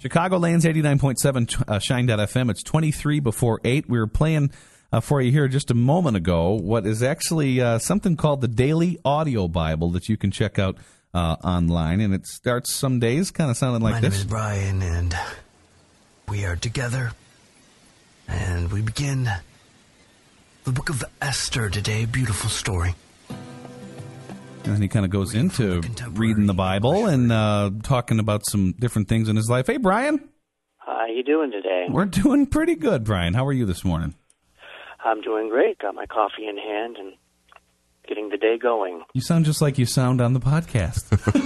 Chicagoland's 89.7 Shine.fm. It's 23 before 8. We were playing for you here just a moment ago what is actually something called the Daily Audio Bible that you can check out online. And it starts some days kind of sounding like this. My name is Brian, and we are together. And we begin the book of Esther today. Beautiful story. And then he kind of goes into reading the Bible and talking about some different things in his life. Hey, Brian. How you doing today? We're doing pretty good, Brian. How are you this morning? I'm doing great. Got my coffee in hand and getting the day going. You sound just like you sound on the podcast.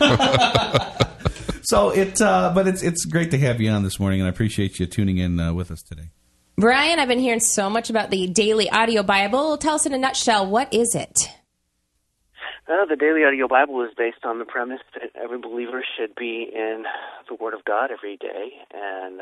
But it's great to have you on this morning, and I appreciate you tuning in with us today. Brian, I've been hearing so much about the Daily Audio Bible. Tell us in a nutshell, what is it? The Daily Audio Bible is based on the premise that every believer should be in the Word of God every day, and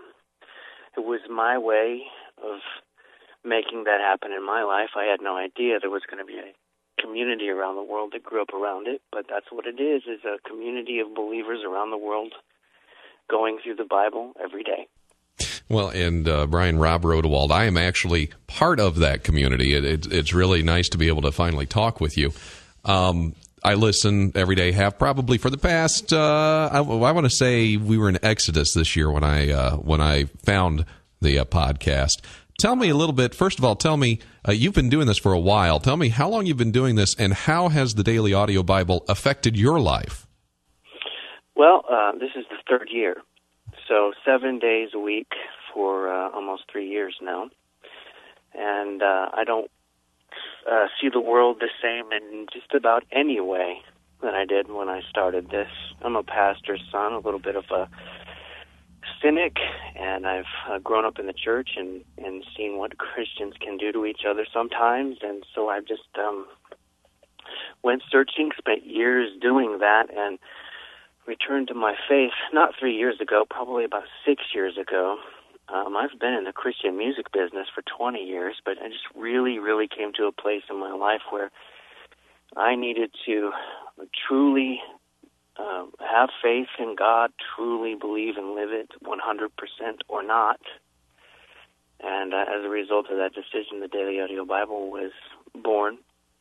it was my way of making that happen in my life. I had no idea there was going to be a community around the world that grew up around it, but that's what it is a community of believers around the world going through the Bible every day. Well, and Brian, Rob Rodewald, I am actually part of that community. It's really nice to be able to finally talk with you. I listen every day, have probably for the past, I want to say we were in Exodus this year when I found the podcast. Tell me a little bit, first of all, tell me, you've been doing this for a while. Tell me how long you've been doing this and how has the Daily Audio Bible affected your life? Well, this is the third year, so 7 days a week for almost 3 years now. And I don't see the world the same in just about any way that I did when I started this. I'm a pastor's son, a little bit of a cynic, and I've grown up in the church and seen what Christians can do to each other sometimes, and so I just went searching, spent years doing that, and returned to my faith not 3 years ago, probably about 6 years ago. I've been in the Christian music business for 20 years, but I just really, really came to a place in my life where I needed to truly have faith in God, truly believe and live it 100% or not. And as a result of that decision, the Daily Audio Bible was born.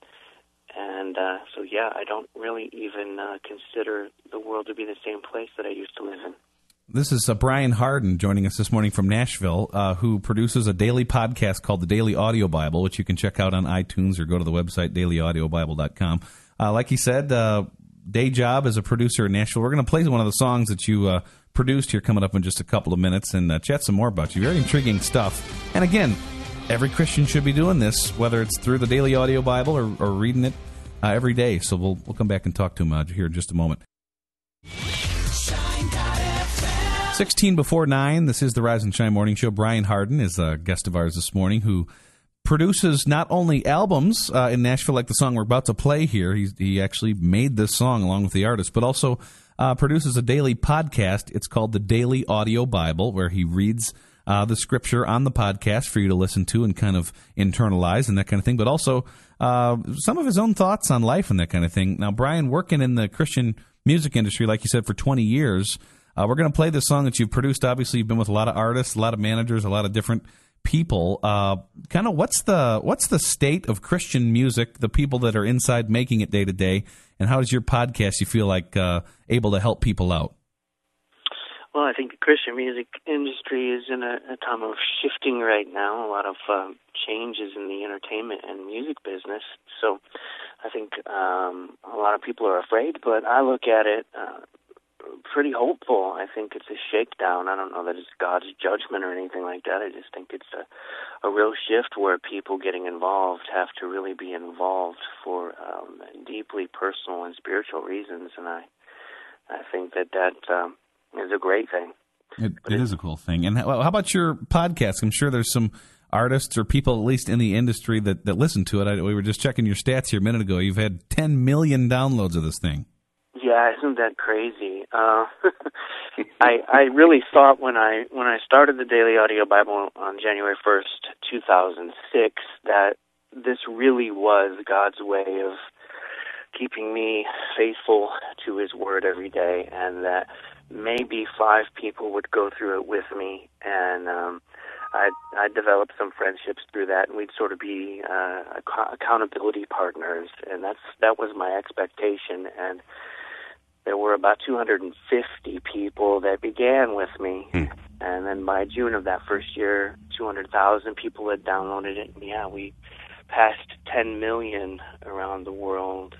And I don't really even consider the world to be the same place that I used to live in. This is Brian Harden joining us this morning from Nashville, who produces a daily podcast called the Daily Audio Bible, which you can check out on iTunes or go to the website dailyaudiobible.com. Like he said, day job as a producer in Nashville. We're going to play one of the songs that you produced here coming up in just a couple of minutes and chat some more about you. Very intriguing stuff. And again, every Christian should be doing this, whether it's through the Daily Audio Bible or reading it every day. So we'll come back and talk to him here in just a moment. 16 before 9, this is the Rise and Shine Morning Show. Brian Harden is a guest of ours this morning who produces not only albums in Nashville like the song we're about to play here. He actually made this song along with the artist, but also produces a daily podcast. It's called the Daily Audio Bible, where he reads the scripture on the podcast for you to listen to and kind of internalize and that kind of thing, but also some of his own thoughts on life and that kind of thing. Now, Brian, working in the Christian music industry, like you said, for 20 years, we're going to play this song that you've produced. Obviously, you've been with a lot of artists, a lot of managers, a lot of different people. Kind of what's the state of Christian music, the people that are inside making it day to day, and how does your podcast, you feel like, able to help people out? Well, I think the Christian music industry is in a time of shifting right now, a lot of changes in the entertainment and music business. So I think a lot of people are afraid, but I look at it pretty hopeful. I think it's a shakedown. I don't know that it's God's judgment or anything like that. I just think it's a real shift where people getting involved have to really be involved for deeply personal and spiritual reasons, and I think that is a great thing. It is a cool thing. And how about your podcast? I'm sure there's some artists or people, at least in the industry, that listen to it. We were just checking your stats here a minute ago. You've had 10 million downloads of this thing. Yeah, isn't that crazy? I really thought when I started the Daily Audio Bible on January 1st, 2006, that this really was God's way of keeping me faithful to His Word every day, and that maybe 5 people would go through it with me, and I'd develop some friendships through that, and we'd sort of be accountability partners, and that was my expectation. And there were about 250 people that began with me, and then by June of that first year, 200,000 people had downloaded it, and yeah, we passed 10 million around the world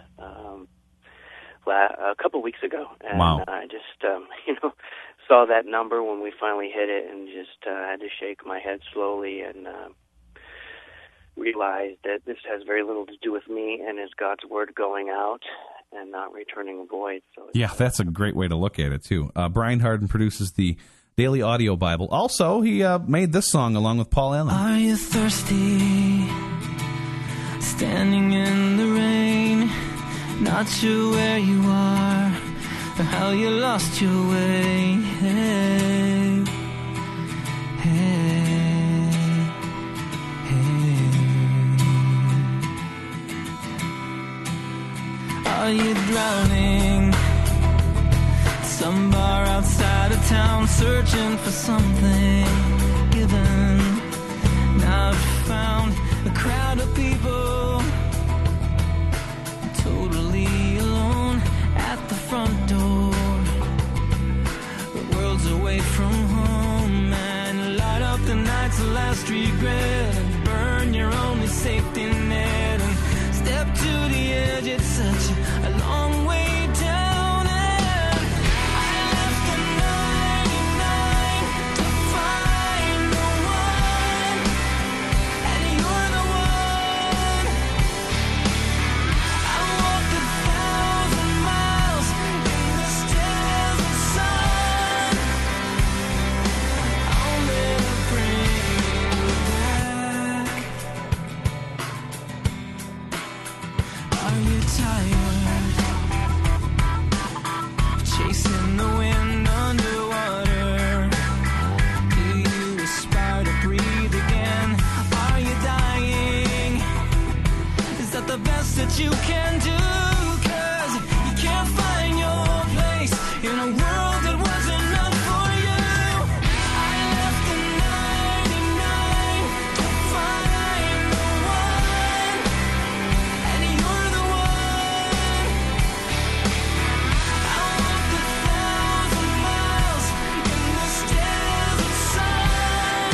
a couple weeks ago. And wow. I just, saw that number when we finally hit it, and just had to shake my head slowly and realize that this has very little to do with me and is God's word going out and not returning void. So yeah, that's a great way to look at it, too. Brian Hardin produces the Daily Audio Bible. Also, he made this song along with Paul Allen. Are you thirsty? Standing in the rain, not sure where you are or how you lost your way. Hey, hey, hey. Are you drowning? Some bar outside of town, searching for something given. Now I've found a crowd of people, totally alone at the front door. The world's away from home, and light up the night's last regret, and burn your only safety net, and step to the edge. It's such a long way down. That you can do, 'cause you can't find your place in a world that wasn't meant for you. I left the 99 to find the one, and you're the one. I walked 1,000 miles in this desert sun,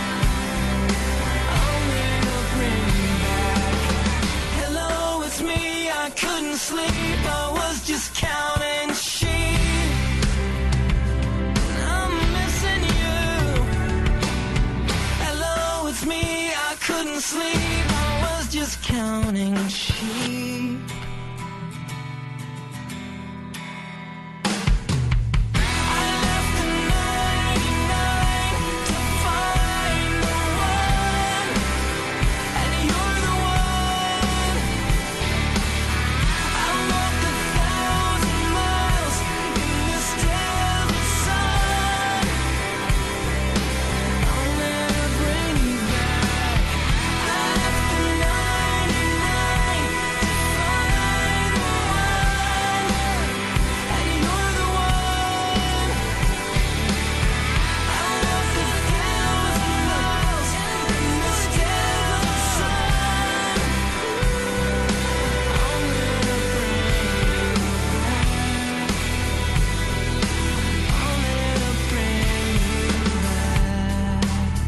only to bring back. Hello, it's me. I couldn't sleep. I was just counting sheep. I'm missing you. Hello, it's me. I couldn't sleep. I was just counting sheep. I left the 99 to find the one, and you're the one. I walked 1,000 miles in this desert sun, only to bring you back. I left the 99 to find the one, and you're the one. I walked 1,000 miles in this desert sun, only to bring you back. Only to bring you back.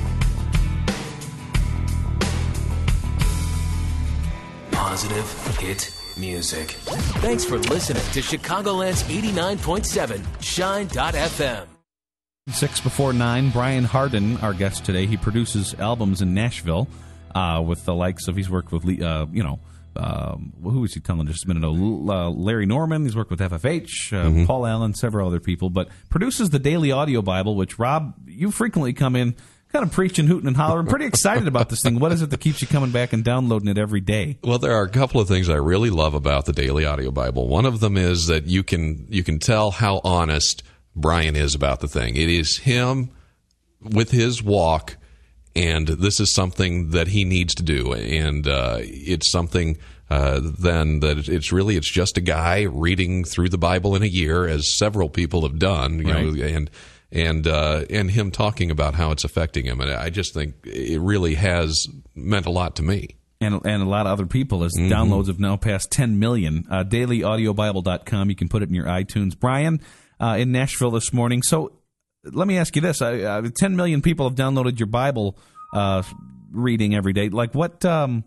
Positive hit music. Thanks for listening to Chicagoland's 89.7 Shine.fm. 6 before 9, Brian Hardin, our guest today. He produces albums in Nashville with the likes of, he's worked with, who was he telling just a minute ago? Larry Norman. He's worked with FFH, Paul Allen, several other people, but produces the Daily Audio Bible, which, Rob, you frequently come in kind of preaching, hooting, and hollering. Pretty excited about this thing. What is it that keeps you coming back and downloading it every day? Well, there are a couple of things I really love about the Daily Audio Bible. One of them is that you can tell how honest Brian is about the thing. It is him with his walk, and this is something that he needs to do, and it's something than that it's just a guy reading through the Bible in a year, as several people have done, you know, and him talking about how it's affecting him. And I just think it really has meant a lot to me. And a lot of other people, as downloads have now passed 10 million. DailyAudioBible.com. You can put it in your iTunes. Brian, in Nashville this morning. So let me ask you this. 10 million people have downloaded your Bible reading every day. Like what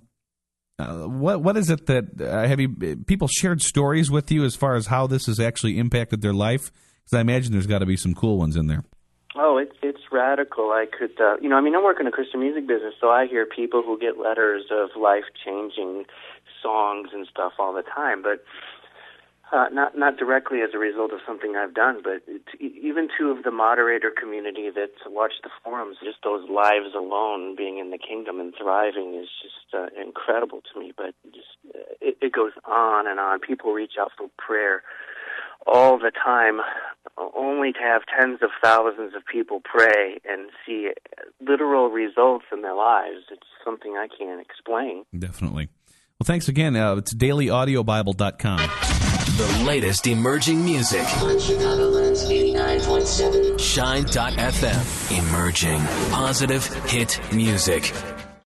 is it that people shared stories with you as far as how this has actually impacted their life? Because I imagine there's got to be some cool ones in there. Oh, it's radical. I could, I work in a Christian music business, so I hear people who get letters of life-changing songs and stuff all the time, but not directly as a result of something I've done, but even two of the moderator community that watch the forums, just those lives alone, being in the kingdom and thriving, is just incredible to me. But just it goes on and on. People reach out for prayer all the time, only to have tens of thousands of people pray and see literal results in their lives. It's something I can't explain. Definitely. Well, thanks again. It's DailyAudioBible.com. The latest emerging music on Chicagoland's 89.7 Shine.fm. Emerging positive hit music.